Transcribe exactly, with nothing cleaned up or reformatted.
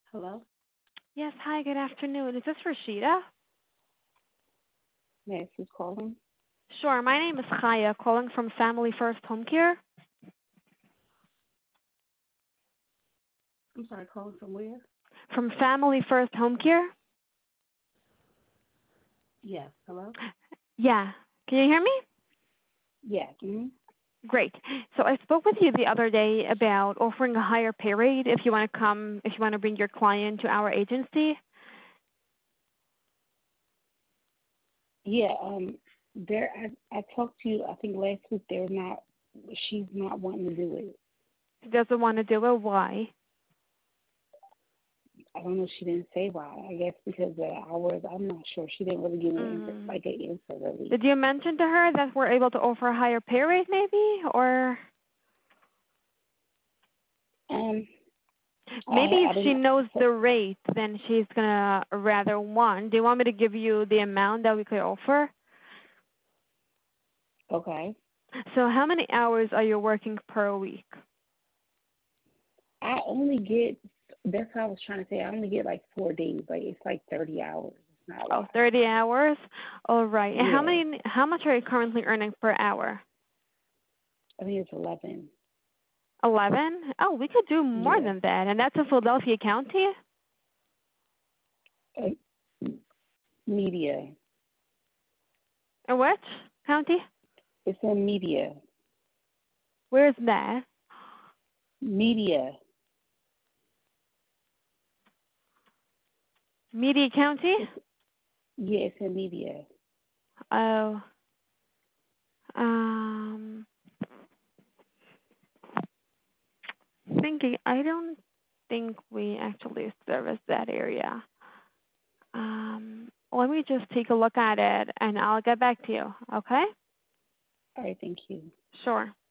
Hello? Yes, hi, good afternoon. Is this Rashida? Yes, who's calling? Sure, my name is Chaya, calling from Family First Home Care. I'm sorry, calling from where? From Family First Home Care? Yes, hello? Yeah. Can you hear me? Yeah. Mm-hmm. Great. So I spoke with you the other day about offering a higher pay rate if you want to come, if you want to bring your client to our agency. Yeah, um, there, I, I talked to you, I think last week, they're not, she's not wanting to do it. She doesn't want to do it. Why? I don't know, she didn't say why. I guess because of the hours, I'm not sure. She didn't really give me an answer, Mm. like an answer, really. Did you mention to her that we're able to offer a higher pay rate maybe? Or Um, I, maybe if I she didn't, knows the rate, then she's going to rather want. Do you want me to give you the amount that we could offer? okay. So how many hours are you working per week? I only get, that's how I was trying to say, I only get like four days, like it's like thirty hours. It's not a Oh, lot. thirty hours? All right. And how Yeah, many how much are you currently earning per hour? I think it's eleven. eleven? Oh, we could do more Yeah. than that. And that's in Philadelphia County? Uh, media. In which county? It's in media. Where is that? Media. Media County? It's yeah, it's in media. Oh. Um thinking I don't think we actually service that area. Um let me just take a look at it and I'll get back to you, okay? All right, thank you. Sure.